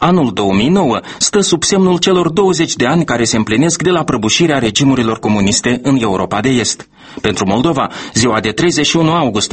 Anul 2009 stă sub semnul celor 20 de ani care se împlinesc de la prăbușirea regimurilor comuniste în Europa de Est. Pentru Moldova, ziua de 31 august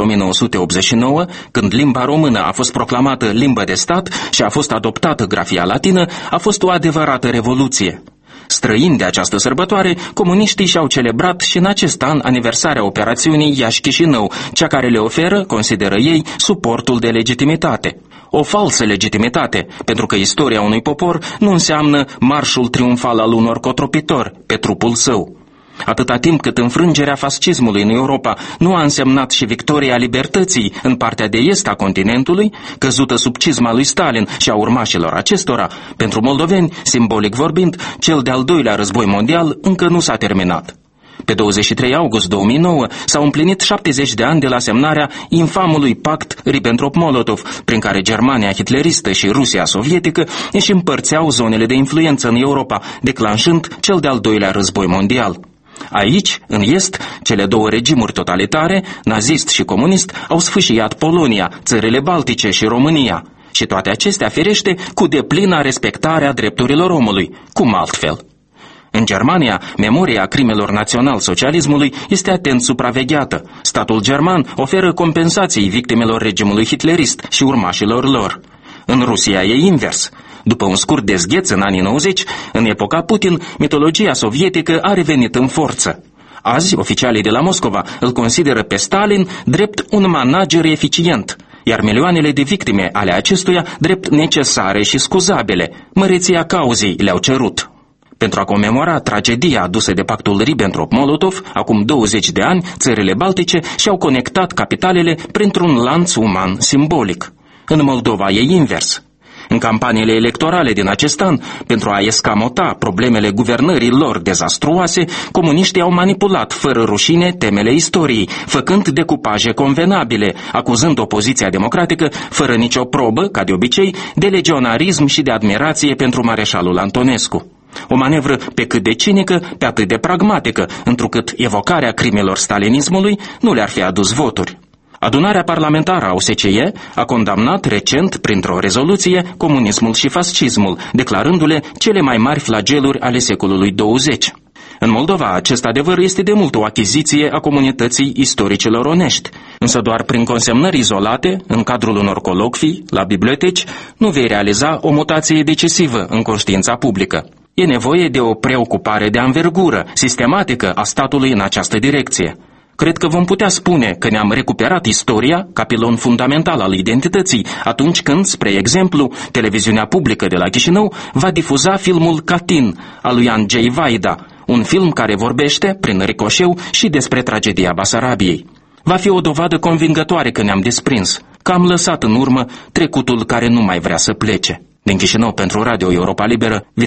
1989, când limba română a fost proclamată limbă de stat și a fost adoptată grafia latină, a fost o adevărată revoluție. Străini de această sărbătoare, comuniștii și-au celebrat și în acest an aniversarea operațiunii Iași-Chișinău, cea care le oferă, consideră ei, suportul de legitimitate. O falsă legitimitate, pentru că istoria unui popor nu înseamnă marșul triumfal al unor cotropitori pe trupul său. Atâta timp cât înfrângerea fascismului în Europa nu a însemnat și victoria libertății în partea de est a continentului, căzută sub cizma lui Stalin și a urmașilor acestora, pentru moldoveni, simbolic vorbind, cel de-al doilea război mondial încă nu s-a terminat. Pe 23 august 2009 s-au împlinit 70 de ani de la semnarea infamului pact Ribbentrop-Molotov, prin care Germania hitleristă și Rusia sovietică își împărțeau zonele de influență în Europa, declanșând cel de-al doilea război mondial. Aici, în est, cele două regimuri totalitare, nazist și comunist, au sfâșiat Polonia, țările Baltice și România. Și toate acestea, firește, cu deplina respectare a drepturilor omului, cum altfel. În Germania, memoria crimelor național-socialismului este atent supravegheată. Statul german oferă compensații victimelor regimului hitlerist și urmașilor lor. În Rusia e invers. După un scurt dezgheț în anii 90, în epoca Putin, mitologia sovietică a revenit în forță. Azi, oficialii de la Moscova îl consideră pe Stalin drept un manager eficient, iar milioanele de victime ale acestuia drept necesare și scuzabile. Măreția cauzei le-au cerut. Pentru a comemora tragedia adusă de pactul Ribbentrop-Molotov, acum 20 de ani, țările Baltice și-au conectat capitalele printr-un lanț uman simbolic. În Moldova e invers. În campaniile electorale din acest an, pentru a escamota problemele guvernării lor dezastruoase, comuniștii au manipulat fără rușine temele istoriei, făcând decupaje convenabile, acuzând opoziția democratică, fără nicio probă, ca de obicei, de legionarism și de admirație pentru mareșalul Antonescu. O manevră pe cât de cinică, pe atât de pragmatică, întrucât evocarea crimelor stalinismului nu le-ar fi adus voturi. Adunarea parlamentară a OSCE a condamnat recent, printr-o rezoluție, comunismul și fascismul, declarându-le cele mai mari flageluri ale secolului 20. În Moldova, acest adevăr este de mult o achiziție a comunității istoricilor onești, însă doar prin consemnări izolate, în cadrul unor colocvii, la biblioteci, nu vei realiza o mutație decisivă în conștiința publică. E nevoie de o preocupare de anvergură, sistematică a statului în această direcție. Cred că vom putea spune că ne-am recuperat istoria ca pilon fundamental al identității atunci când, spre exemplu, televiziunea publică de la Chișinău va difuza filmul Katyn al lui Andrzej Wajda, un film care vorbește, prin ricoșeu, și despre tragedia Basarabiei. Va fi o dovadă convingătoare că ne-am desprins, că am lăsat în urmă trecutul care nu mai vrea să plece. Din Chișinău pentru Radio Europa Liberă,